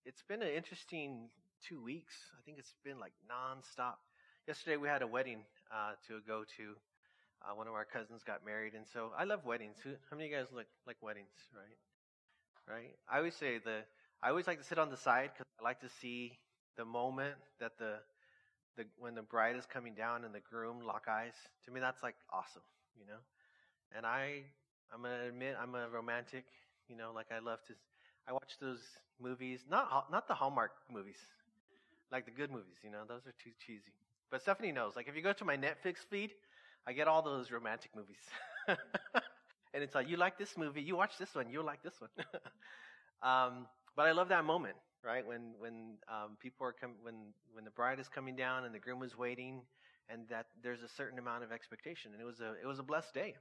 It's been an interesting 2 weeks. I think it's been like nonstop. Yesterday we had a wedding to go to. One of our cousins got married, and so I love weddings. How many of you guys like weddings, right? Right? I always like to sit on the side because I like to see the moment that the when the bride is coming down and the groom lock eyes. To me, that's like awesome, you know. And I'm gonna admit I'm a romantic, like I watch those movies, not the Hallmark movies, like the good movies, those are too cheesy. But Stephanie knows, like if you go to my Netflix feed, I get all those romantic movies. And it's like, you like this movie, you watch this one, you'll like this one. But I love that moment, right? When people are when the bride is coming down and the groom is waiting, and that there's a certain amount of expectation. And it was a blessed day.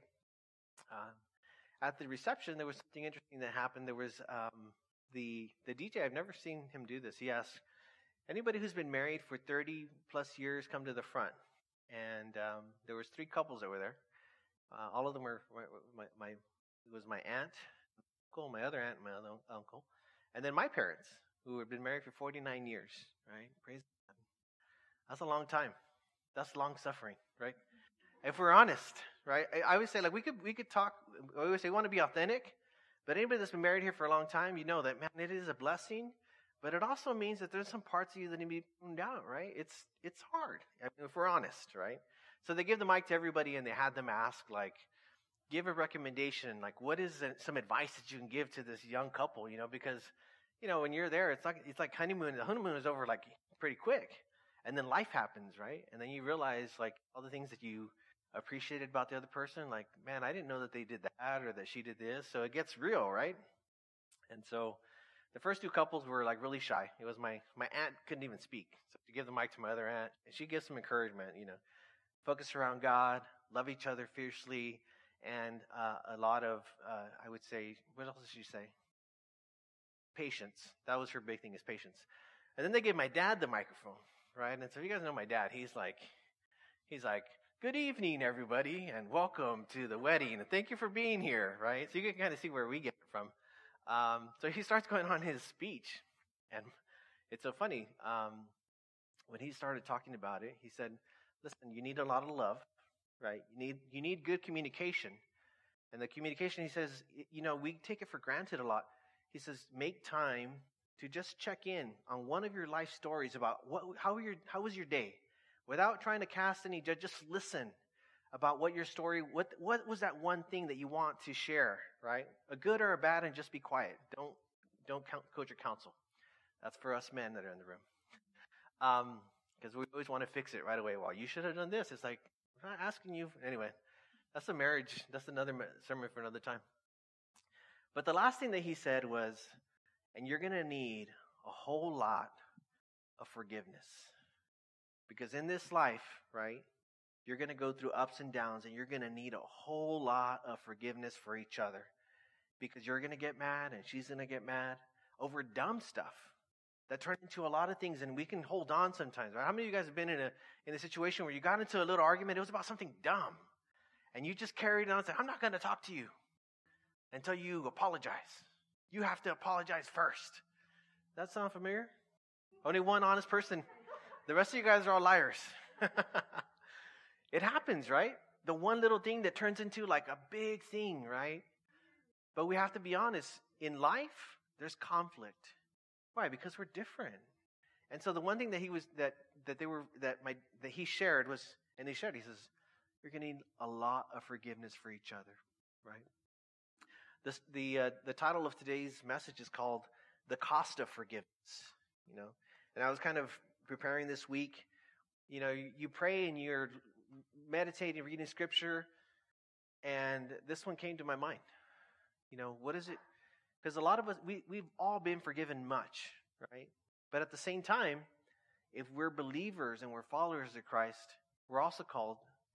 At the reception, there was something interesting that happened. There was the DJ. I've never seen him do this. He asked anybody who's been married for 30 plus years come to the front. And there was 3 couples that were there. All of them were it was my aunt, uncle, my other aunt, and my other uncle, and then my parents who had been married for 49 years. Right? Praise God. That's a long time. That's long suffering, right? If we're honest, right? I always say, like, we could talk. I always say we want to be authentic, but anybody that's been married here for a long time, you know that, man, it is a blessing, but it also means that there's some parts of you that need to be pruned out, right? It's hard, if we're honest, right? So they give the mic to everybody, and they had them ask, like, give a recommendation, like, what is some advice that you can give to this young couple, because, when you're there, it's like honeymoon. The honeymoon is over, like, pretty quick, and then life happens, right? And then you realize, like, all the things that you appreciated about the other person, like, man, I didn't know that they did that or that she did this. So it gets real, right? And so the first 2 couples were like really shy. It was my aunt couldn't even speak. So to give the mic to my other aunt, and she gives some encouragement, focus around God, love each other fiercely, and a lot of, I would say, what else did she say? Patience. That was her big thing, is patience. And then they gave my dad the microphone, right? And so you guys know my dad. He's like, good evening, everybody, and welcome to the wedding, and thank you for being here, right? So you can kind of see where we get it from. So he starts going on his speech, and it's so funny. When he started talking about it, he said, listen, you need a lot of love, right? You need good communication. And the communication, he says, we take it for granted a lot. He says, make time to just check in on one of your life stories about how was your day? Without trying to cast any judge, just listen about what your story, what was that one thing that you want to share, right? A good or a bad, and just be quiet. Don't coach or counsel. That's for us men that are in the room. Because we always want to fix it right away. Well, you should have done this. It's like, I'm not asking you. Anyway, that's a marriage. That's another sermon for another time. But the last thing that he said was, and you're going to need a whole lot of forgiveness. Because in this life, right, you're going to go through ups and downs, and you're going to need a whole lot of forgiveness for each other. Because you're going to get mad, and she's going to get mad over dumb stuff that turns into a lot of things, and we can hold on sometimes. Right? How many of you guys have been in a situation where you got into a little argument, it was about something dumb, and you just carried on and said, I'm not going to talk to you until you apologize. You have to apologize first. That sound familiar? Only one honest person. The rest of you guys are all liars. It happens, right? The one little thing that turns into like a big thing, right? But we have to be honest. In life, there's conflict. Why? Because we're different. And so the one thing that he shared was, and he shared, he says, you're going to need a lot of forgiveness for each other, right? The title of today's message is called The Cost of Forgiveness, And I was kind of preparing this week. You pray and you're meditating, reading scripture, and this one came to my mind. What is it? Because a lot of us, we've all been forgiven much, right? But at the same time, if we're believers and we're followers of Christ, we're also called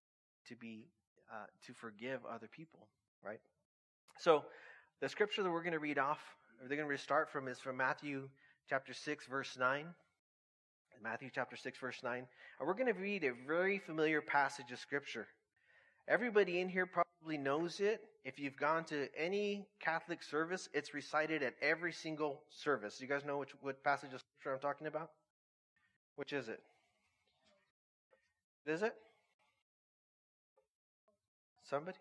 to forgive other people, right? So the scripture that we're going to read off, or they're going to start from, is from Matthew chapter 6, verse 9. Matthew chapter 6, verse 9. And we're going to read a very familiar passage of scripture. Everybody in here probably knows it. if you've gone to any Catholic service, it's recited at every single service. You guys know what passage of scripture I'm talking about? Which is it? Is it? Somebody?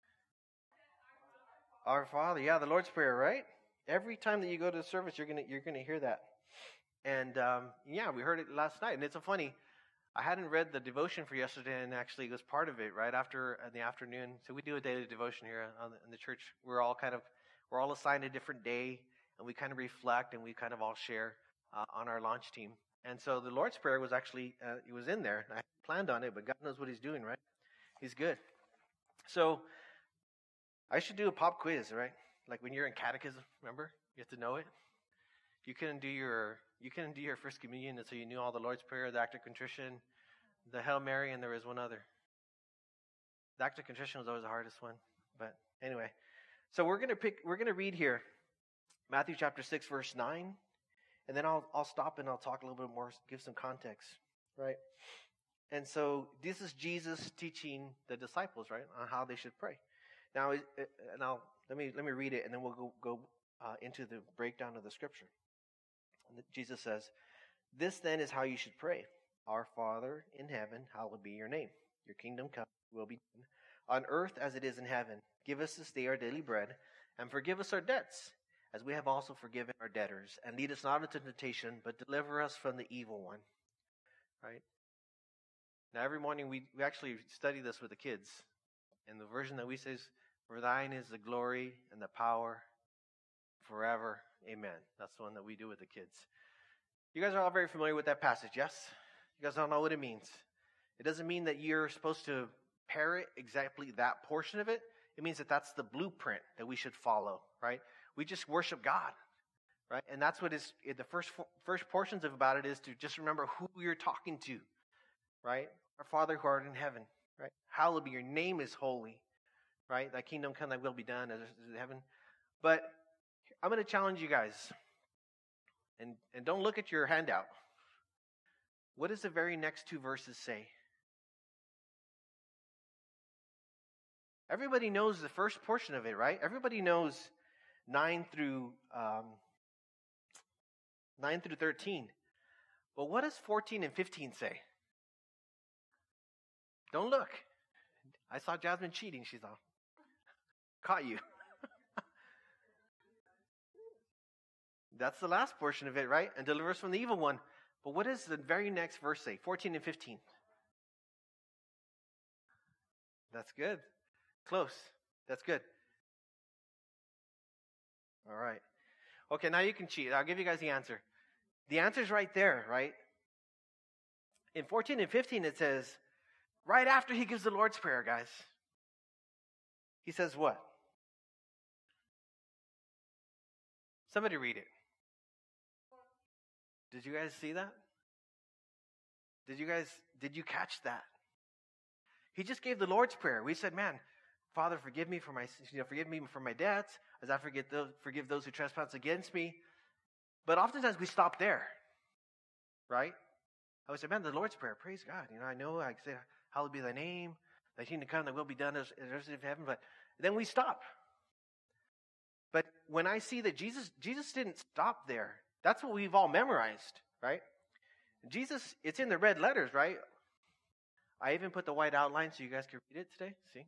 Our Father. Yeah, the Lord's Prayer, right? Every time that you go to the service, you're gonna hear that. And yeah, we heard it last night. And it's so funny. I hadn't read the devotion for yesterday, and actually it was part of it right after in the afternoon. So we do a daily devotion here in the church. We're all assigned a different day, and we kind of reflect, and we kind of all share on our launch team. And so the Lord's Prayer was actually it was in there. I planned on it, but God knows what He's doing, right? He's good. So I should do a pop quiz, right? Like when you're in catechism, remember? You have to know it. You couldn't do your First Communion, and so you knew all the Lord's Prayer, the Act of Contrition, the Hail Mary, and there was one other. The Act of Contrition was always the hardest one. But anyway, so we're gonna read here Matthew chapter 6, verse 9, and then I'll stop and I'll talk a little bit more, give some context, right? And so this is Jesus teaching the disciples, right, on how they should pray. Now, let me read it, and then we'll go into the breakdown of the scripture. Jesus says, "This then is how you should pray. Our Father in heaven, hallowed be your name. Your kingdom come, will be done on earth as it is in heaven. Give us this day our daily bread, and forgive us our debts, as we have also forgiven our debtors. And lead us not into temptation, but deliver us from the evil one." Right? Now, every morning we actually study this with the kids. And the version that we say is, "For thine is the glory and the power forever. Amen." That's the one that we do with the kids. You guys are all very familiar with that passage, yes? You guys all know what it means. It doesn't mean that you're supposed to parrot exactly that portion of it. It means that that's the blueprint that we should follow, right? We just worship God, right? And that's what is the first portions of about it is to just remember who you're talking to, right? Our Father who art in heaven, right? Hallowed be your name is holy, right? Thy kingdom come, thy will be done as it is in heaven. But I'm going to challenge you guys, and don't look at your handout. What does the very next two verses say? Everybody knows the first portion of it, right? Everybody knows 9 through 13. But what does 14 and 15 say? Don't look. I saw Jasmine cheating. She's all, caught you. That's the last portion of it, right? And deliver us from the evil one. But what does the very next verse say? 14 and 15. That's good. Close. That's good. All right. Okay, now you can cheat. I'll give you guys the answer. The answer's right there, right? In 14 and 15 it says, right after he gives the Lord's Prayer, guys, he says what? Somebody read it. Did you guys see that? Did you catch that? He just gave the Lord's Prayer. We said, man, Father, forgive me for my debts, as I forgive those who trespass against me. But oftentimes we stop there, right? I would say, man, the Lord's Prayer, praise God. I know I say, hallowed be thy name, thy kingdom come, thy will be done as it is in heaven. But then we stop. But when I see that Jesus didn't stop there, that's what we've all memorized, right? Jesus, it's in the red letters, right? I even put the white outline so you guys can read it today. See?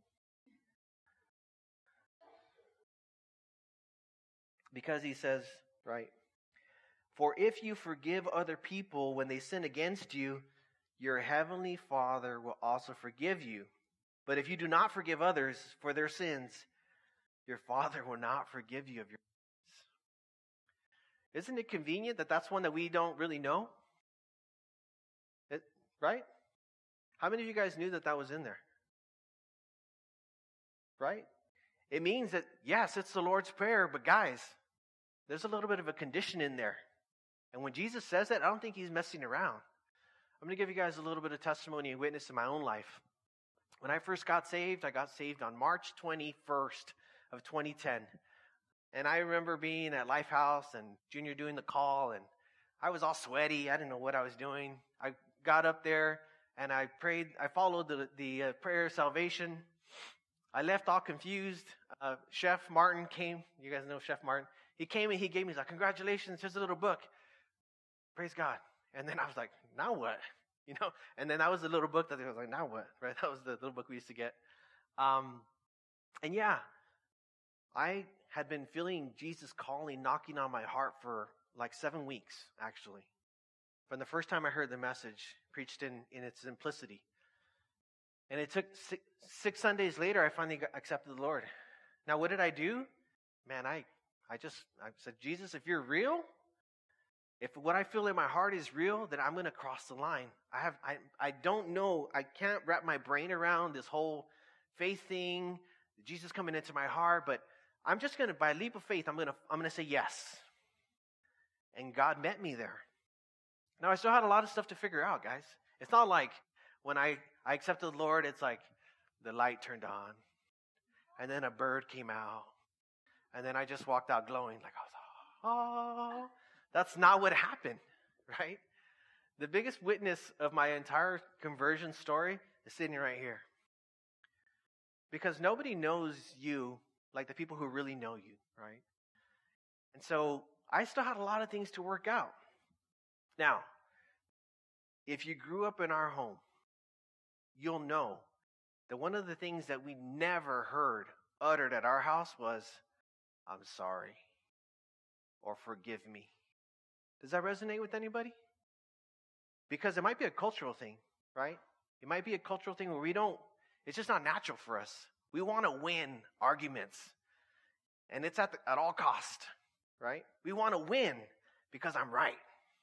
Because he says, right, for if you forgive other people when they sin against you, your heavenly Father will also forgive you. But if you do not forgive others for their sins, your Father will not forgive you of your sins. Isn't it convenient that that's one that we don't really know? Right? How many of you guys knew that was in there? Right? It means that, yes, it's the Lord's Prayer, but guys, there's a little bit of a condition in there. And when Jesus says that, I don't think he's messing around. I'm going to give you guys a little bit of testimony and witness in my own life. When I first got saved, I got saved on March 21st of 2010. And I remember being at Lifehouse and Junior doing the call, and I was all sweaty. I didn't know what I was doing. I got up there and I prayed. I followed the prayer of salvation. I left all confused. Chef Martin came. You guys know Chef Martin. He came and he gave me, he's like, congratulations, here's a little book. Praise God. And then I was like, now what? You know, and then that was the little book that I was like, now what? Right? That was the little book we used to get. And yeah, I had been feeling Jesus calling, knocking on my heart for like 7 weeks, actually. From the first time I heard the message preached in its simplicity. And it took six Sundays later, I finally accepted the Lord. Now, what did I do? Man, I said, Jesus, if you're real, if what I feel in my heart is real, then I'm going to cross the line. I don't know. I can't wrap my brain around this whole faith thing, Jesus coming into my heart, but I'm just going to, by a leap of faith, I'm going to say yes. And God met me there. Now, I still had a lot of stuff to figure out, guys. It's not like when I accepted the Lord, it's like the light turned on, and then a bird came out, and then I just walked out glowing like I was, oh. That's not what happened, right? The biggest witness of my entire conversion story is sitting right here. Because nobody knows you like the people who really know you, right? And so I still had a lot of things to work out. Now, if you grew up in our home, you'll know that one of the things that we never heard uttered at our house was, I'm sorry, or forgive me. Does that resonate with anybody? Because it might be a cultural thing, right? It might be a cultural thing where it's just not natural for us. We want to win arguments. And it's at all cost, right? We want to win because I'm right.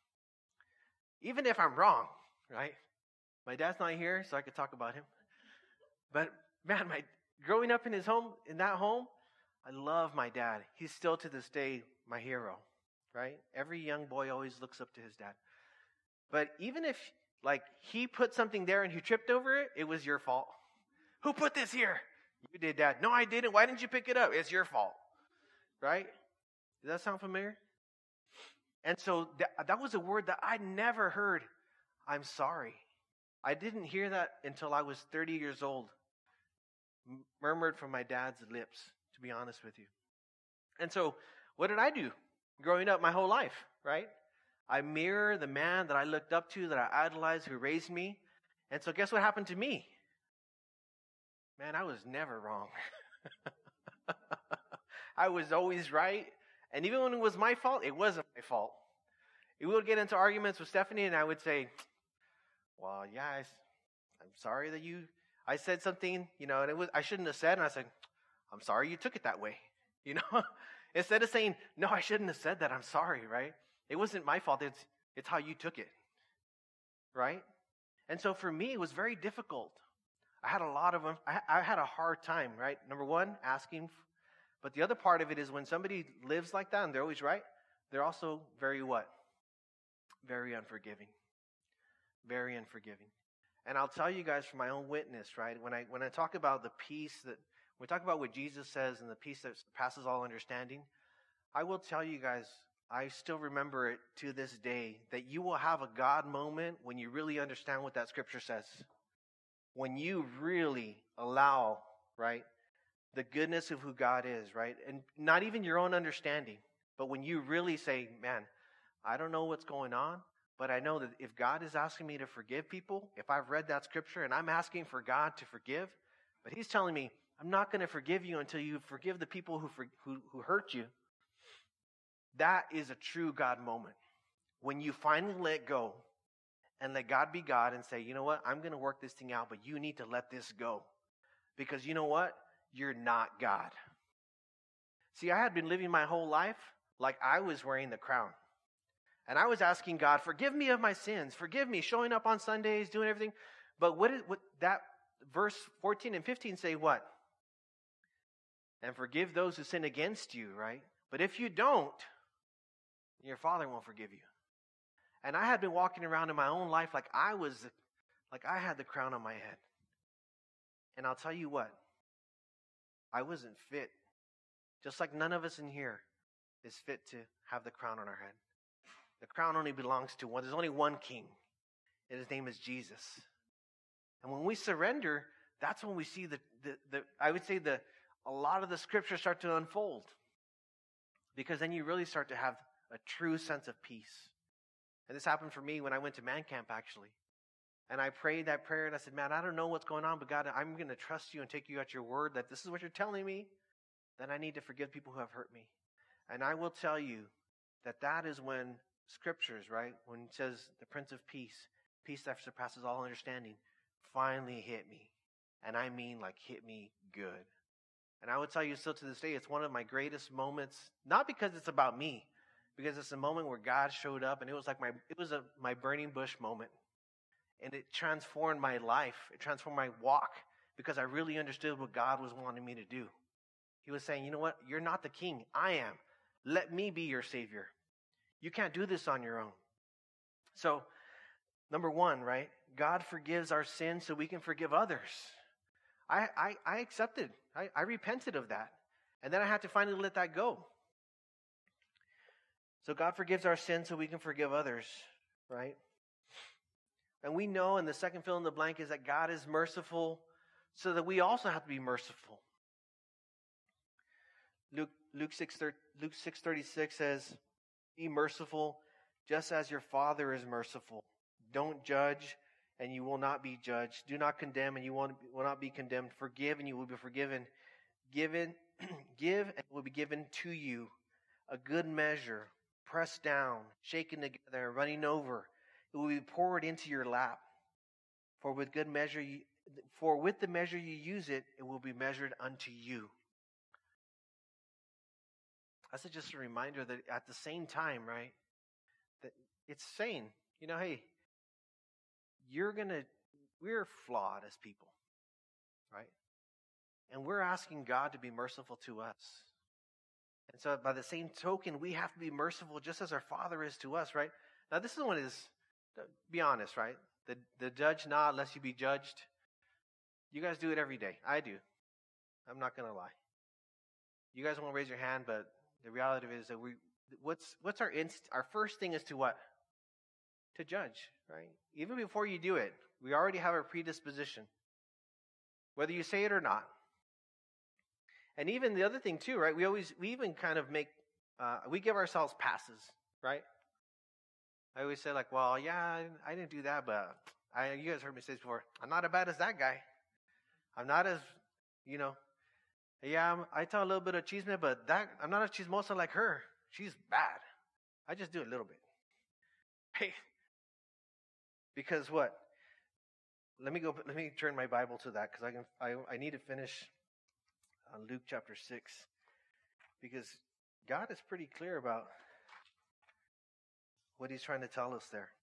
Even if I'm wrong, right? My dad's not here, so I could talk about him. But man, growing up in that home, I love my dad. He's still to this day my hero, right? Every young boy always looks up to his dad. But even if, he put something there and he tripped over it, it was your fault. Who put this here? You did, Dad. No, I didn't. Why didn't you pick it up? It's your fault, right? Does that sound familiar? And so that was a word that I never heard. I'm sorry. I didn't hear that until I was 30 years old, murmured from my dad's lips, to be honest with you. And so what did I do growing up my whole life, right? I mirror the man that I looked up to, that I idolized, who raised me. And so guess what happened to me? Man, I was never wrong. I was always right. And even when it was my fault, it wasn't my fault. We would get into arguments with Stephanie, and I would say, well, yeah, I'm sorry that I said something, and I shouldn't have said, and I said, I'm sorry you took it that way, Instead of saying, no, I shouldn't have said that, I'm sorry, right? It wasn't my fault, it's how you took it, right? And so for me, it was very difficult. I had I had a hard time, right? Number one, asking. But the other part of it is when somebody lives like that and they're always right, they're also very what? Very unforgiving. Very unforgiving. And I'll tell you guys from my own witness, right? When I talk about the peace when we talk about what Jesus says and the peace that passes all understanding, I will tell you guys, I still remember it to this day, that you will have a God moment when you really understand what that scripture says. When you really allow, right, the goodness of who God is, right? And not even your own understanding, but when you really say, man, I don't know what's going on, but I know that if God is asking me to forgive people, if I've read that scripture and I'm asking for God to forgive, but he's telling me, I'm not going to forgive you until you forgive the people who hurt you. That is a true God moment. When you finally let go and let God be God and say, you know what, I'm going to work this thing out, but you need to let this go. Because you know what? You're not God. See, I had been living my whole life like I was wearing the crown. And I was asking God, forgive me of my sins. Forgive me, showing up on Sundays, doing everything. But what that verse 14 and 15 say what? And forgive those who sin against you, right? But if you don't, your Father won't forgive you. And I had been walking around in my own life like I had the crown on my head. And I'll tell you what, I wasn't fit. Just like none of us in here is fit to have the crown on our head. The crown only belongs to one. There's only one king, and his name is Jesus. And when we surrender, that's when we see I would say the a lot of the scriptures start to unfold. Because then you really start to have a true sense of peace. And this happened for me when I went to man camp, actually. And I prayed that prayer and I said, man, I don't know what's going on, but God, I'm going to trust you and take you at your word that this is what you're telling me. Then I need to forgive people who have hurt me. And I will tell you that that is when scriptures, right, when it says the Prince of Peace, peace that surpasses all understanding, finally hit me. And I mean like hit me good. And I would tell you still to this day, it's one of my greatest moments, not because it's about me, because it's a moment where God showed up and it was like my burning bush moment. And it transformed my life. It transformed my walk because I really understood what God was wanting me to do. He was saying, you know what? You're not the king. I am. Let me be your savior. You can't do this on your own. So, number one, right? God forgives our sins so we can forgive others. I accepted. I repented of that. And then I had to finally let that go. So God forgives our sins so we can forgive others, right? And we know, and the second fill in the blank is that God is merciful so that we also have to be merciful. Luke 6:36 says, be merciful just as your Father is merciful. Don't judge and you will not be judged. Do not condemn and you will not be condemned. Forgive and you will be forgiven. Give and it will be given to you. A good measure, pressed down, shaken together, running over. It will be poured into your lap. For with the measure you use it, it will be measured unto you. That's just a reminder that at the same time, right, that it's saying, you know, hey, we're flawed as people, right? And we're asking God to be merciful to us. And so by the same token, we have to be merciful just as our Father is to us, right? Now this one is, be honest, right? The judge not unless you be judged. You guys do it every day. I do. I'm not going to lie. You guys won't raise your hand, but the reality of it is that what's our first thing is to what? To judge, right? Even before you do it, we already have a predisposition. Whether you say it or not. And even the other thing too, right? We even kind of we give ourselves passes, right? I always say like, well, yeah, I didn't do that, but you guys heard me say this before. I'm not as bad as that guy. I'm not as, yeah, I tell a little bit of chisme, but I'm not a chismosa like her. She's bad. I just do a little bit. Hey, because what? Let me turn my Bible to that because I need to finish on Luke chapter 6 because God is pretty clear about what he's trying to tell us there.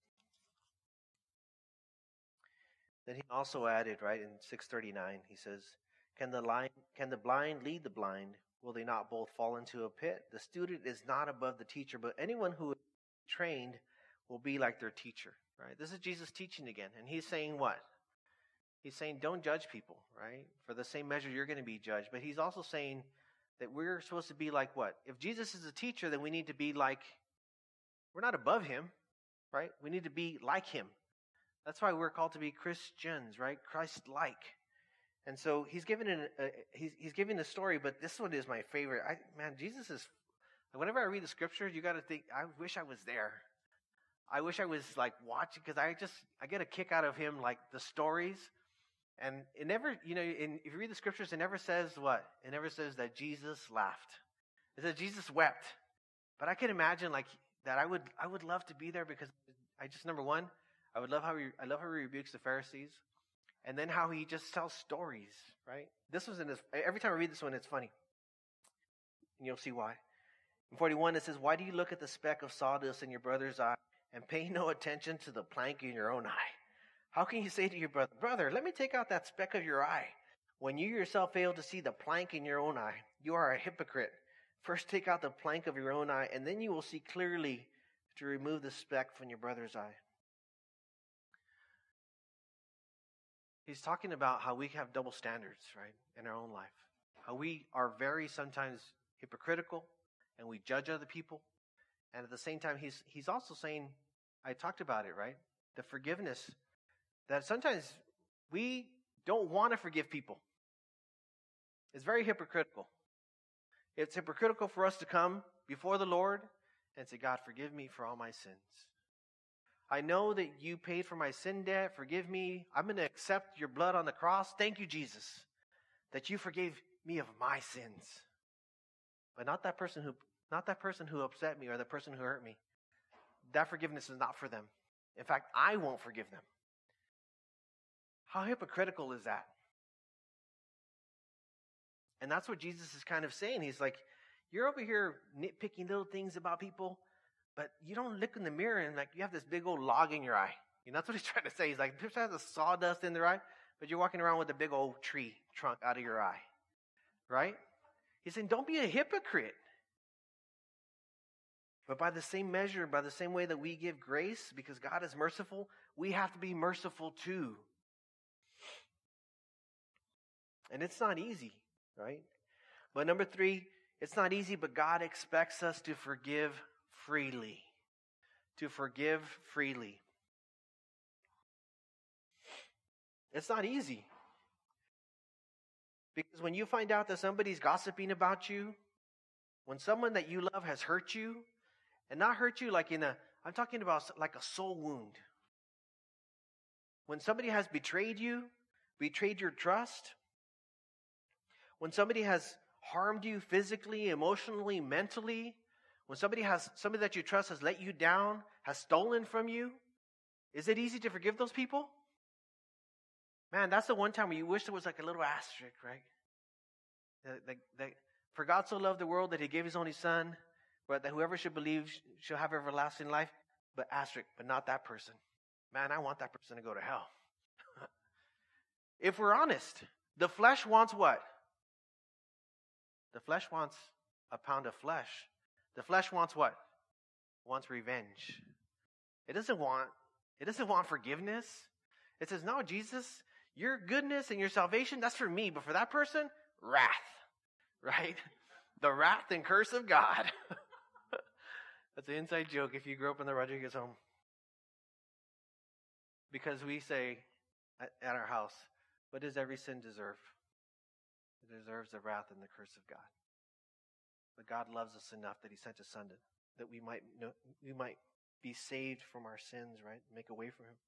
Then he also added, right, in 6:39, he says, Can the blind lead the blind? Will they not both fall into a pit? The student is not above the teacher, but anyone who is trained will be like their teacher, right? This is Jesus teaching again. And he's saying what? He's saying don't judge people, right? For the same measure you're going to be judged. But he's also saying that we're supposed to be like what? If Jesus is a teacher, then we need to be like, we're not above him, right? We need to be like him. That's why we're called to be Christians, right? Christ-like. And so he's giving a story, but this one is my favorite. Jesus is, whenever I read the scriptures, you got to think, I wish I was there. I wish I was like watching, because I get a kick out of him, like the stories. And it never, if you read the scriptures, it never says what? It never says that Jesus laughed. It says Jesus wept. But I can imagine like that I would love to be there because number one, I love how he rebukes the Pharisees. And then how he just tells stories, right? Every time I read this one, it's funny. And you'll see why. In 41, it says, why do you look at the speck of sawdust in your brother's eye and pay no attention to the plank in your own eye? How can you say to your brother, let me take out that speck of your eye, when you yourself fail to see the plank in your own eye? You are a hypocrite. First take out the plank of your own eye, and then you will see clearly to remove the speck from your brother's eye. He's talking about how we have double standards, right, in our own life. How we are very sometimes hypocritical and we judge other people. And at the same time, he's also saying, I talked about it, right? The forgiveness, that sometimes we don't want to forgive people. It's very hypocritical. It's hypocritical for us to come before the Lord and say, God, forgive me for all my sins. I know that you paid for my sin debt. Forgive me. I'm going to accept your blood on the cross. Thank you, Jesus, that you forgave me of my sins. But not that person who upset me or the person who hurt me. That forgiveness is not for them. In fact, I won't forgive them. How hypocritical is that? And that's what Jesus is kind of saying. He's like, you're over here nitpicking little things about people, but you don't look in the mirror and like you have this big old log in your eye. You know, that's what he's trying to say. He's like, people have the sawdust in their eye, but you're walking around with a big old tree trunk out of your eye. Right? He's saying, don't be a hypocrite. But by the same measure, by the same way that we give grace, because God is merciful, we have to be merciful too. And it's not easy, right? But number 3, it's not easy, but God expects us to forgive freely. To forgive freely. It's not easy. Because when you find out that somebody's gossiping about you, when someone that you love has hurt you, and not hurt you like I'm talking about like a soul wound. When somebody has betrayed you, betrayed your trust, when somebody has harmed you physically, emotionally, mentally, when somebody that you trust has let you down, has stolen from you, is it easy to forgive those people? Man, that's the one time where you wish there was like a little asterisk, right? That for God so loved the world that he gave his only son, but that whoever should believe shall have everlasting life, but asterisk, but not that person. Man, I want that person to go to hell. If we're honest, the flesh wants what? The flesh wants a pound of flesh. The flesh wants what? Wants revenge. It doesn't want forgiveness. It says, no, Jesus, your goodness and your salvation, that's for me. But for that person, wrath. Right? The wrath and curse of God. That's an inside joke if you grew up in the Rodriguez home. Because we say at our house, what does every sin deserve? It deserves the wrath and the curse of God. But God loves us enough that he sent his son that we might be saved from our sins, right? Make a way for him.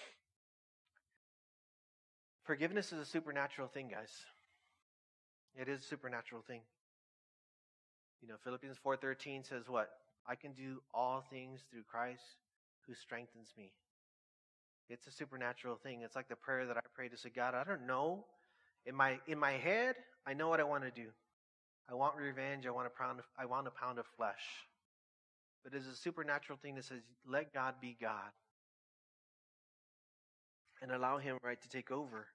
Forgiveness is a supernatural thing, guys. It is a supernatural thing. You know, Philippians 4:13 says what? I can do all things through Christ who strengthens me. It's a supernatural thing. It's like the prayer that I pray to say, God, I don't know. In my head, I know what I want to do. I want revenge. I want a pound of flesh. But it's a supernatural thing that says, let God be God. And allow him, right, to take over.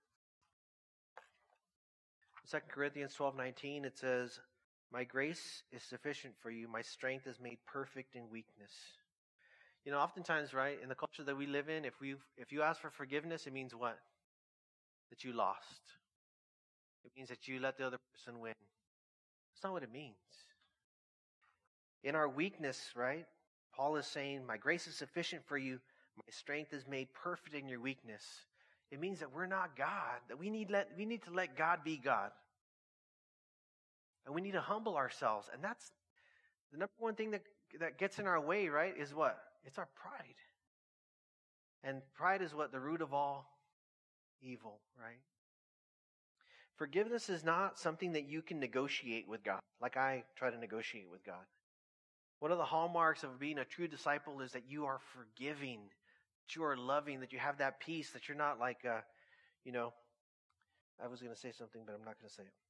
2 Corinthians 12:19, it says, my grace is sufficient for you. My strength is made perfect in weakness. You know, oftentimes, right, in the culture that we live in, if you ask for forgiveness, it means what? That you lost. It means that you let the other person win. That's not what it means. In our weakness, right, Paul is saying, my grace is sufficient for you. My strength is made perfect in your weakness. It means that we're not God, that we need to let God be God. And we need to humble ourselves. And that's the number one thing that gets in our way, right, is what? It's our pride. And pride is what? The root of all evil, right? Forgiveness is not something that you can negotiate with God, like I try to negotiate with God. One of the hallmarks of being a true disciple is that you are forgiving, that you are loving, that you have that peace, that you're not like, I was going to say something, but I'm not going to say it.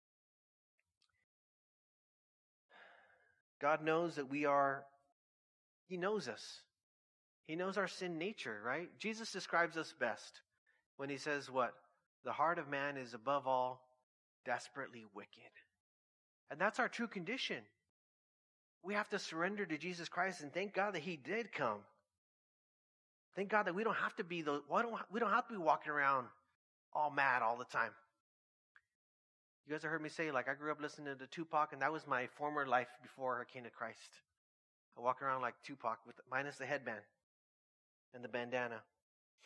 God knows that he knows us. He knows our sin nature, right? Jesus describes us best when he says what? The heart of man is above all desperately wicked. And that's our true condition. We have to surrender to Jesus Christ and thank God that he did come. Thank God that we don't have to be walking around all mad all the time. You guys have heard me say, like, I grew up listening to Tupac, and that was my former life before I came to Christ. I walk around like Tupac, minus the headband and the bandana.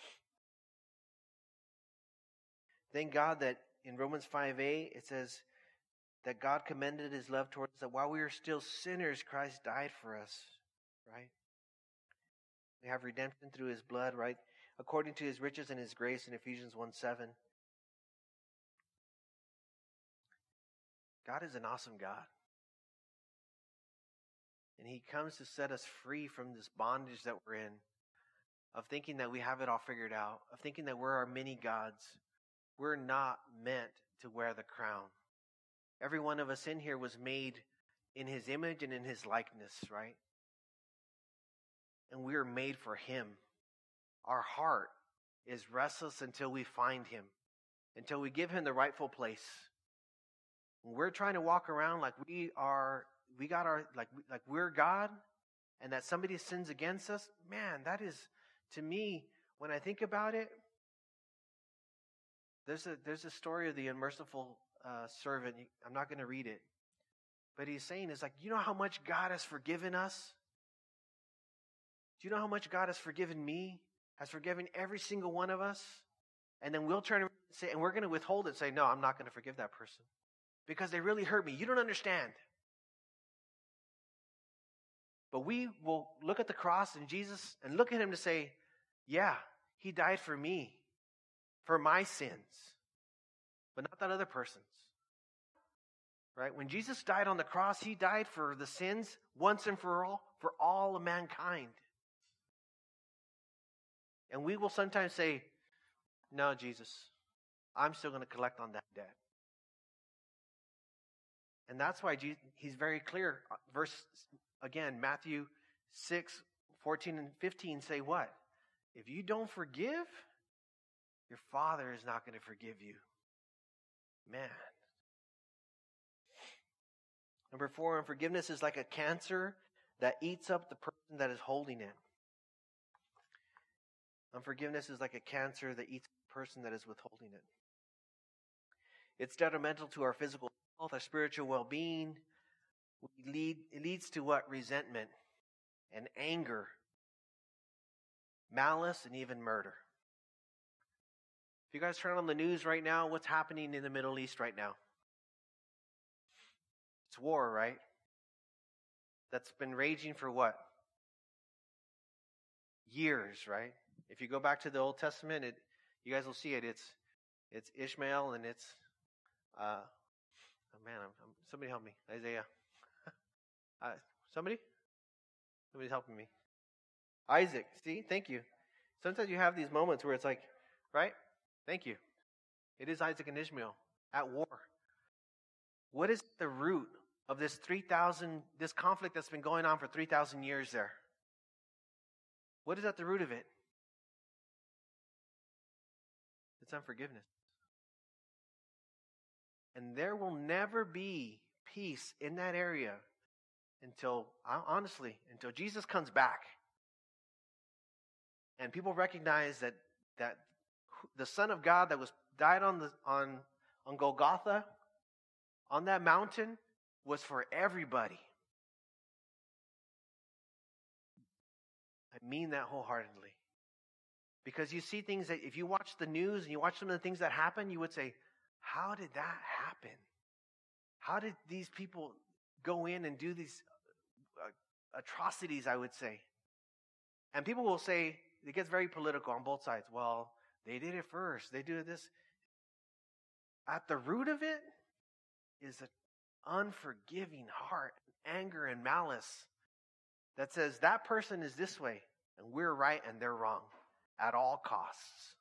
Thank God that in Romans 5:8, it says, that God commended his love towards us, that while we were still sinners, Christ died for us, right? We have redemption through his blood, right? According to his riches and his grace in Ephesians 1:7. God is an awesome God. And he comes to set us free from this bondage that we're in, of thinking that we have it all figured out, of thinking that we're our many gods. We're not meant to wear the crown. Every one of us in here was made in his image and in his likeness, right? And we are made for him. Our heart is restless until we find him, until we give him the rightful place. We're trying to walk around like we're God, and that somebody sins against us. Man, that is, to me, when I think about it, there's a story of the unmerciful servant. I'm not going to read it, but he's saying, it's like, you know how much God has forgiven us? Do you know how much God has forgiven me? Has forgiven every single one of us? And then we'll turn and say, and we're going to withhold it and say, no, I'm not going to forgive that person because they really hurt me. You don't understand. But we will look at the cross and Jesus and look at him to say, yeah, he died for me, for my sins, but not that other person's. Right? When Jesus died on the cross, he died for the sins once and for all of mankind. And we will sometimes say, no, Jesus, I'm still going to collect on that debt. And that's why he's very clear. Matthew 6:14 and 15 say what? If you don't forgive, your Father is not going to forgive you. Man. Number 4, unforgiveness is like a cancer that eats up the person that is holding it. Unforgiveness is like a cancer that eats the person that is withholding it. It's detrimental to our physical health, our spiritual well-being. It leads to what? Resentment and anger, malice, and even murder. If you guys turn on the news right now, what's happening in the Middle East right now? It's war, right? That's been raging for what? Years, right? If you go back to the Old Testament, you guys will see it. It's Ishmael and it's somebody help me. Isaiah. Somebody's helping me. Isaac. See? Thank you. Sometimes you have these moments where it's like, right? Thank you. It is Isaac and Ishmael at war. What is the root of this conflict that's been going on for 3,000 years there? What is at the root of it? It's unforgiveness. And there will never be peace in that area until Jesus comes back. And people recognize that the Son of God that was died on Golgotha, on that mountain, was for everybody. I mean that wholeheartedly. Because you see things that if you watch the news and you watch some of the things that happen, you would say, how did that happen? How did these people go in and do these atrocities, I would say? And people will say, it gets very political on both sides. Well, they did it first. They did this. At the root of it is an unforgiving heart, anger and malice that says that person is this way and we're right and they're wrong at all costs.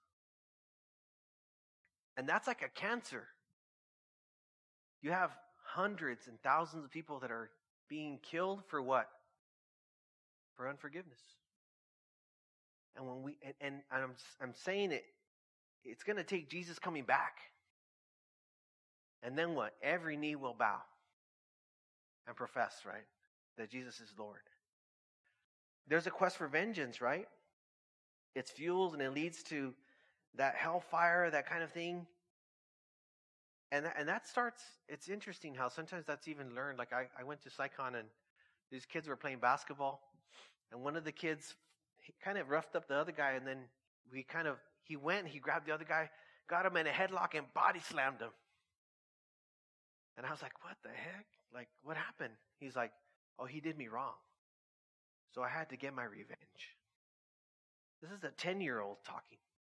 And that's like a cancer. You have hundreds and thousands of people that are being killed for what? For unforgiveness. And when I'm saying it's going to take Jesus coming back. And then what? Every knee will bow and profess, right? That Jesus is Lord. There's a quest for vengeance, right? It's fuels and it leads to that hellfire, that kind of thing. And that starts, it's interesting how sometimes that's even learned. Like I went to Sicon and these kids were playing basketball. And one of the kids, he kind of roughed up the other guy. And then he went and he grabbed the other guy, got him in a headlock and body slammed him. And I was like, what the heck? Like, what happened? He's like, oh, he did me wrong. So I had to get my revenge. This is a 10-year-old talking.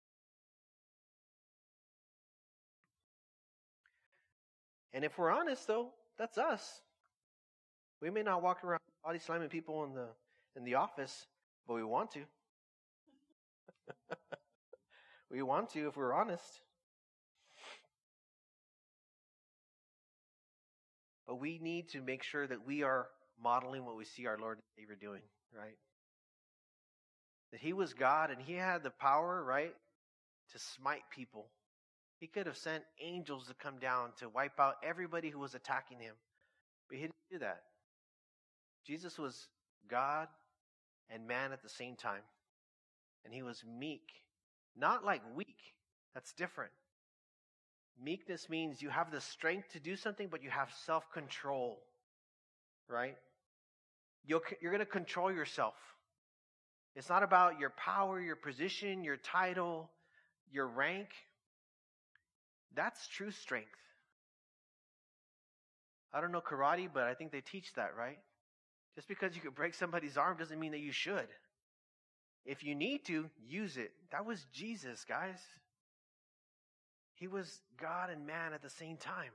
And if we're honest, though, that's us. We may not walk around body slamming people in the office, but we want to. We want to if we're honest. But we need to make sure that we are modeling what we see our Lord and Savior doing, right? That he was God and he had the power, right, to smite people. He could have sent angels to come down to wipe out everybody who was attacking him. But he didn't do that. Jesus was God and man at the same time. And he was meek. Not like weak. That's different. Meekness means you have the strength to do something, but you have self-control. Right? You're going to control yourself. It's not about your power, your position, your title, your rank. That's true strength. I don't know karate, but I think they teach that, right? Just because you could break somebody's arm doesn't mean that you should. If you need to, use it. That was Jesus, guys. He was God and man at the same time.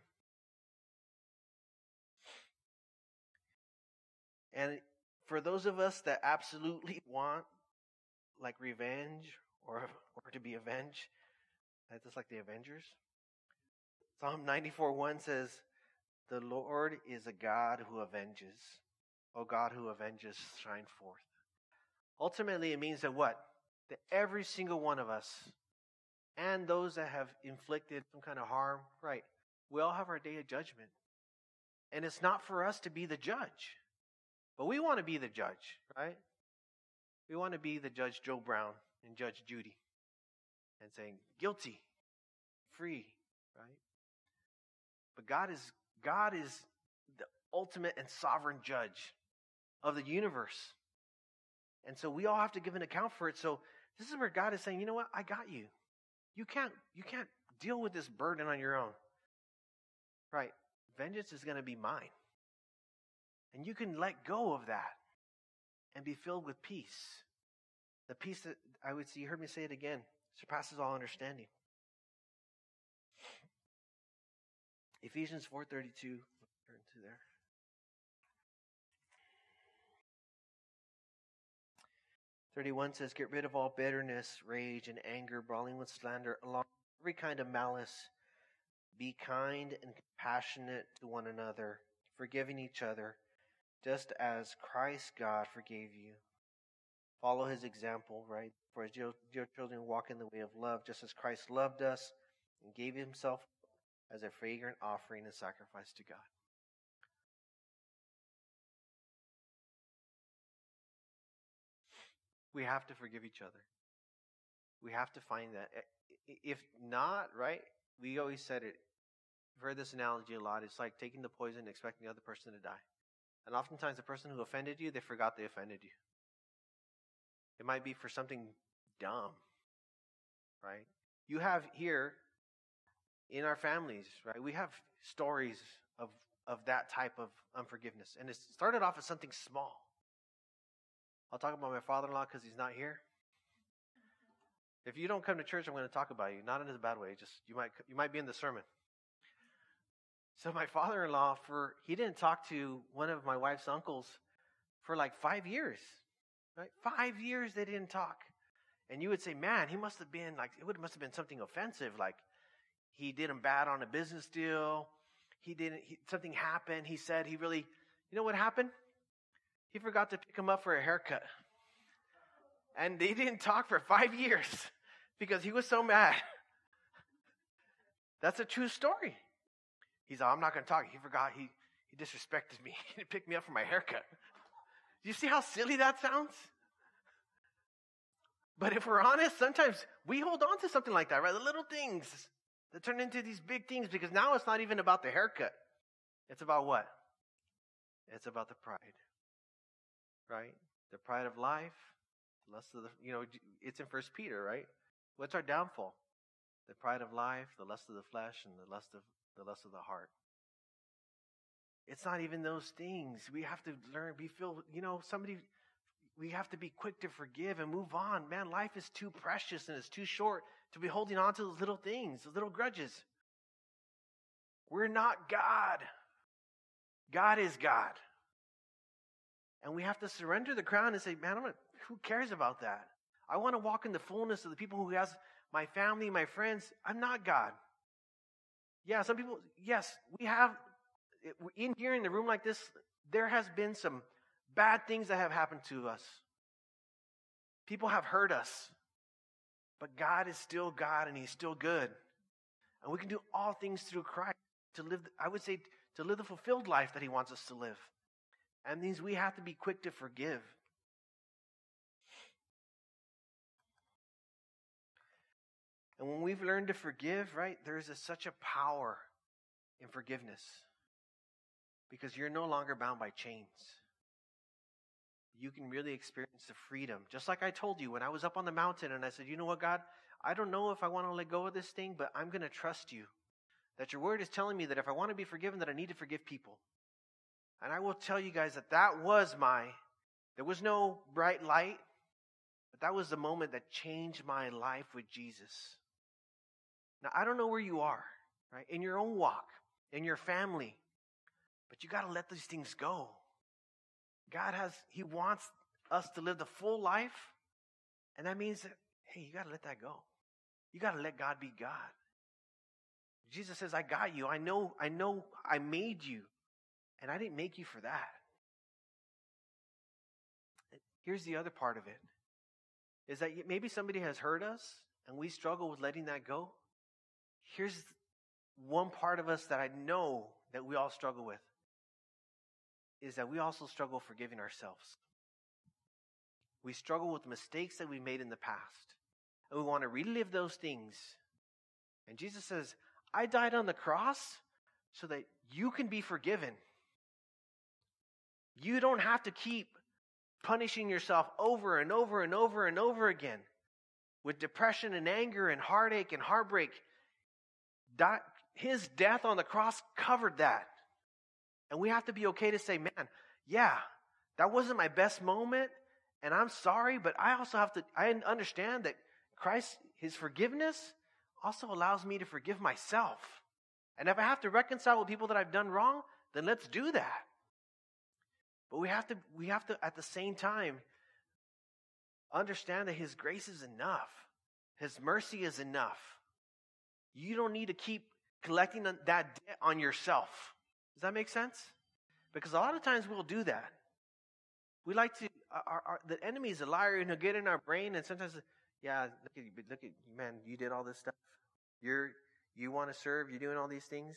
And for those of us that absolutely want like revenge or to be avenged, just like the Avengers, Psalm 94:1 says, "The Lord is a God who avenges. O God who avenges, shine forth." Ultimately, it means that what? That every single one of us, and those that have inflicted some kind of harm, right, we all have our day of judgment. And it's not for us to be the judge. But we want to be the judge, right? We want to be the Judge Joe Brown and Judge Judy and saying, guilty, free, right? But God is the ultimate and sovereign judge of the universe. And so we all have to give an account for it. So this is where God is saying, you know what? I got you. You can't deal with this burden on your own. Right? Vengeance is going to be mine. And you can let go of that and be filled with peace. The peace that you heard me say it again, surpasses all understanding. Ephesians 4:32. Turn to there. (31) says, "Get rid of all bitterness, rage, and anger, brawling with slander, along with every kind of malice. Be kind and compassionate to one another, forgiving each other, just as Christ God forgave you." Follow his example, right? "For as dear children, walk in the way of love, just as Christ loved us and gave himself as a fragrant offering and sacrifice to God." We have to forgive each other. We have to find that. If not, right, we always said it. I've heard this analogy a lot. It's like taking the poison and expecting the other person to die. And oftentimes the person who offended you, they forgot they offended you. It might be for something dumb, right? You have here in our families, right, we have stories of that type of unforgiveness. And it started off as something small. I'll talk about my father-in-law because he's not here. If you don't come to church, I'm going to talk about you. Not in a bad way. Just you might be in the sermon. So my father-in-law, he didn't talk to one of my wife's uncles for like 5 years. Right? 5 years they didn't talk. And you would say, man, he must have been like, must have been something offensive. Like he did him bad on a business deal. Something happened. He said you know what happened? He forgot to pick him up for a haircut. And they didn't talk for 5 years because he was so mad. That's a true story. He's like, I'm not going to talk. He forgot. He disrespected me. He didn't pick me up for my haircut. Do you see how silly that sounds? But if we're honest, sometimes we hold on to something like that, right? The little things that turn into these big things because now it's not even about the haircut. It's about what? It's about the pride, right? The pride of life, the lust of it's in 1 Peter, right? What's our downfall? The pride of life, the lust of the flesh, and the lust of the heart. It's not even those things. We have to learn, we have to be quick to forgive and move on. Man, life is too precious and it's too short to be holding on to those little things, those little grudges. We're not God. God is God. And we have to surrender the crown and say, man, who cares about that? I want to walk in the fullness of the people who has my family, my friends. I'm not God. Yeah, some people, yes, we have, in here in the room like this, there has been some bad things that have happened to us. People have hurt us. But God is still God and He's still good. And we can do all things through Christ to live, to live the fulfilled life that He wants us to live. And means we have to be quick to forgive. And when we've learned to forgive, right, there's such a power in forgiveness. Because you're no longer bound by chains. You can really experience the freedom. Just like I told you when I was up on the mountain and I said, you know what, God, I don't know if I want to let go of this thing, but I'm going to trust you. That your word is telling me that if I want to be forgiven, that I need to forgive people. And I will tell you guys that there was no bright light, but that was the moment that changed my life with Jesus. Now, I don't know where you are, right? In your own walk, in your family, but you got to let these things go. He wants us to live the full life, and that means that, hey, you got to let that go. You got to let God be God. Jesus says, I got you. I know I made you, and I didn't make you for that. Here's the other part of it, is that maybe somebody has hurt us, and we struggle with letting that go. Here's one part of us that I know that we all struggle with, is that we also struggle forgiving ourselves. We struggle with mistakes that we made in the past. And we want to relive those things. And Jesus says, I died on the cross so that you can be forgiven. You don't have to keep punishing yourself over and over and over and over again with depression and anger and heartache and heartbreak. His death on the cross covered that. And we have to be okay to say, man, yeah, that wasn't my best moment, and I'm sorry, but I understand that Christ, His forgiveness, also allows me to forgive myself. And if I have to reconcile with people that I've done wrong, then let's do that. But we have to, at the same time, understand that His grace is enough. His mercy is enough. You don't need to keep collecting that debt on yourself. Does that make sense? Because a lot of times we'll do that. We like to, the enemy is a liar and he'll get in our brain, and sometimes, yeah, look at man, you did all this stuff. You want to serve, you're doing all these things.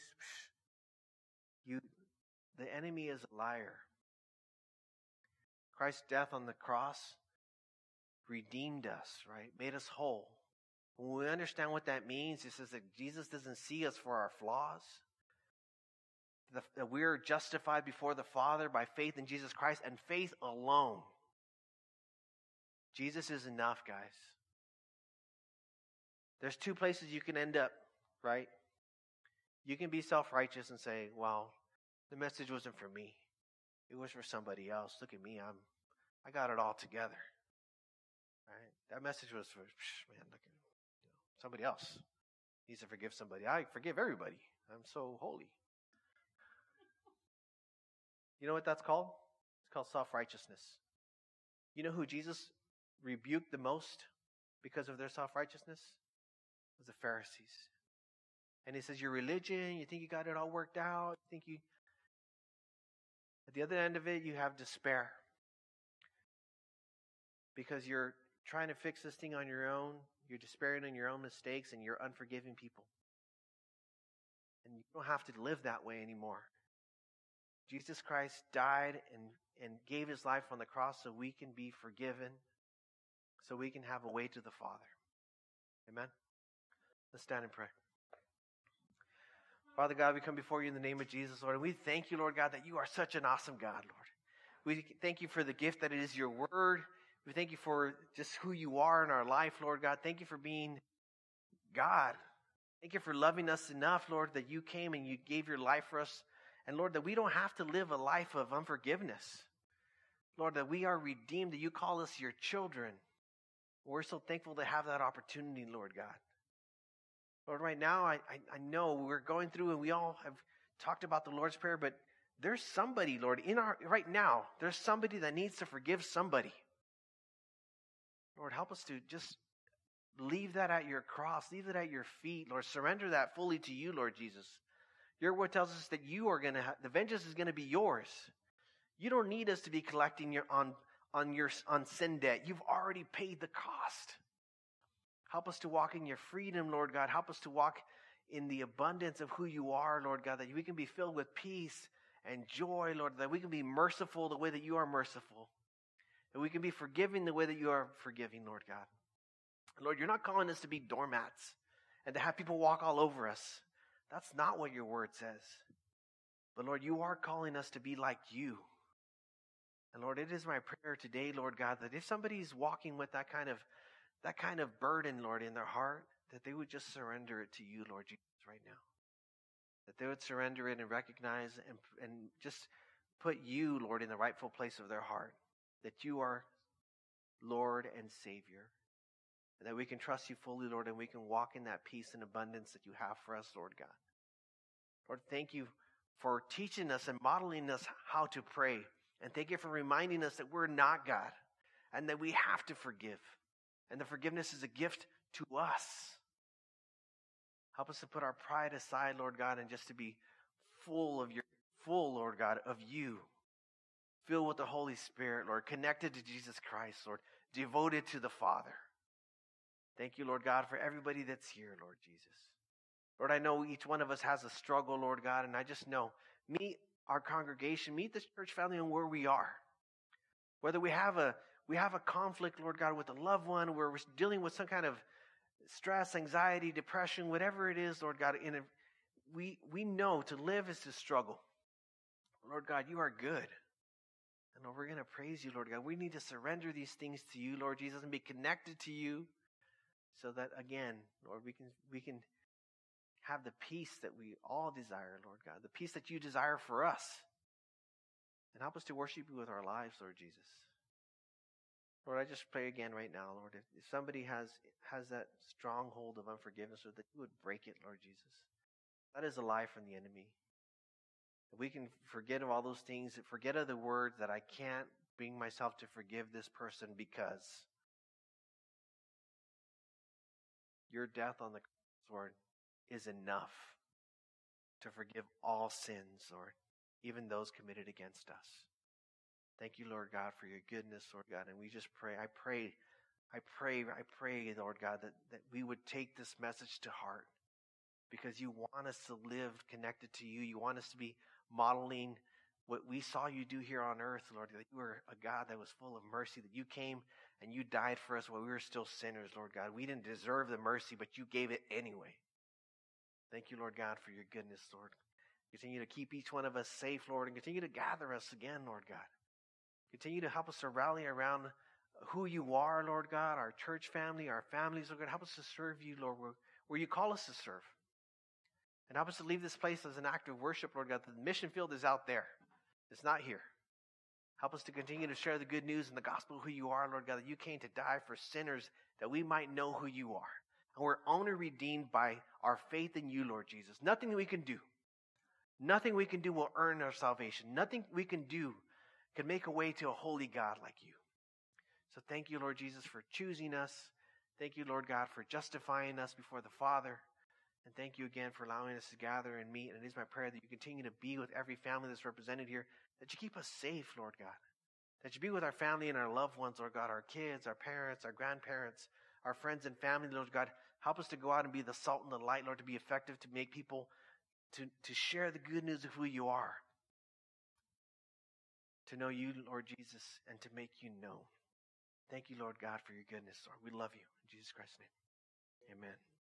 The enemy is a liar. Christ's death on the cross redeemed us, right? Made us whole. When we understand what that means, it says that Jesus doesn't see us for our flaws. That we are justified before the Father by faith in Jesus Christ and faith alone. Jesus is enough, guys. There's two places you can end up, right? You can be self-righteous and say, well, the message wasn't for me. It was for somebody else. Look at me. I got it all together. Right? That message was for, somebody else needs to forgive somebody. I forgive everybody. I'm so holy. You know what that's called? It's called self-righteousness. You know who Jesus rebuked the most because of their self-righteousness? It was the Pharisees. And He says, your religion, you think you got it all worked out. At the other end of it, you have despair. Because you're trying to fix this thing on your own. You're despairing on your own mistakes, and you're unforgiving people. And you don't have to live that way anymore. Jesus Christ died and gave His life on the cross so we can be forgiven, so we can have a way to the Father. Amen? Let's stand and pray. Father God, we come before you in the name of Jesus, Lord, and we thank you, Lord God, that you are such an awesome God, Lord. We thank you for the gift that it is your word. We thank you for just who you are in our life, Lord God. Thank you for being God. Thank you for loving us enough, Lord, that you came and you gave your life for us. And Lord, that we don't have to live a life of unforgiveness. Lord, that we are redeemed, that you call us your children. We're so thankful to have that opportunity, Lord God. Lord, right now, I know we're going through and we all have talked about the Lord's Prayer, but there's somebody, Lord, right now, there's somebody that needs to forgive somebody. Lord, help us to just leave that at your cross, leave it at your feet, Lord. Surrender that fully to you, Lord Jesus. Your word tells us that you are going to the vengeance is going to be yours. You don't need us to be collecting on sin debt. You've already paid the cost. Help us to walk in your freedom, Lord God. Help us to walk in the abundance of who you are, Lord God, that we can be filled with peace and joy, Lord, that we can be merciful the way that you are merciful, that we can be forgiving the way that you are forgiving, Lord God. Lord, you're not calling us to be doormats and to have people walk all over us. That's not what your word says. But Lord, you are calling us to be like you. And Lord, it is my prayer today, Lord God, that if somebody's walking with that kind of burden, Lord, in their heart, that they would just surrender it to you, Lord Jesus, right now. That they would surrender it and recognize and just put you, Lord, in the rightful place of their heart. That you are Lord and Savior. And that we can trust you fully, Lord, and we can walk in that peace and abundance that you have for us, Lord God. Lord, thank you for teaching us and modeling us how to pray. And thank you for reminding us that we're not God and that we have to forgive. And the forgiveness is a gift to us. Help us to put our pride aside, Lord God, and just to be full, Lord God, of you. Filled with the Holy Spirit, Lord, connected to Jesus Christ, Lord, devoted to the Father. Thank you, Lord God, for everybody that's here, Lord Jesus. Lord, I know each one of us has a struggle, Lord God, and I just know, meet our congregation, meet this church family and where we are. Whether we have a conflict, Lord God, with a loved one, where we're dealing with some kind of stress, anxiety, depression, whatever it is, Lord God, we know to live is to struggle. Lord God, you are good. And Lord, we're going to praise you, Lord God. We need to surrender these things to you, Lord Jesus, and be connected to you so that, again, Lord, we can have the peace that we all desire, Lord God, the peace that you desire for us. And help us to worship you with our lives, Lord Jesus. Lord, I just pray again right now, Lord, if somebody has that stronghold of unforgiveness, Lord, that you would break it, Lord Jesus. That is a lie from the enemy. We can forget of all those things, forget of the words that I can't bring myself to forgive this person because your death on the cross, Lord, is enough to forgive all sins, Lord, even those committed against us. Thank you, Lord God, for your goodness, Lord God. And we just pray, I pray, Lord God, that we would take this message to heart because you want us to live connected to you. You want us to be modeling what we saw you do here on earth, Lord, that you were a God that was full of mercy, that you came and you died for us while we were still sinners, Lord God. We didn't deserve the mercy, but you gave it anyway. Thank you, Lord God, for your goodness, Lord. Continue to keep each one of us safe, Lord, and continue to gather us again, Lord God. Continue to help us to rally around who you are, Lord God, our church family, our families, Lord God. Help us to serve you, Lord, where you call us to serve. And help us to leave this place as an act of worship, Lord God. The mission field is out there. It's not here. Help us to continue to share the good news and the gospel of who you are, Lord God, that you came to die for sinners, that we might know who you are. And we're only redeemed by our faith in you, Lord Jesus. Nothing we can do will earn our salvation. Nothing we can do can make a way to a holy God like you. So thank you, Lord Jesus, for choosing us. Thank you, Lord God, for justifying us before the Father. And thank you again for allowing us to gather and meet. And it is my prayer that you continue to be with every family that's represented here, that you keep us safe, Lord God. That you be with our family and our loved ones, Lord God, our kids, our parents, our grandparents, our friends and family, Lord God. Help us to go out and be the salt and the light, Lord, to be effective, to make people, to share the good news of who you are. To know you, Lord Jesus, and to make you known. Thank you, Lord God, for your goodness, Lord. We love you. In Jesus Christ's name, amen.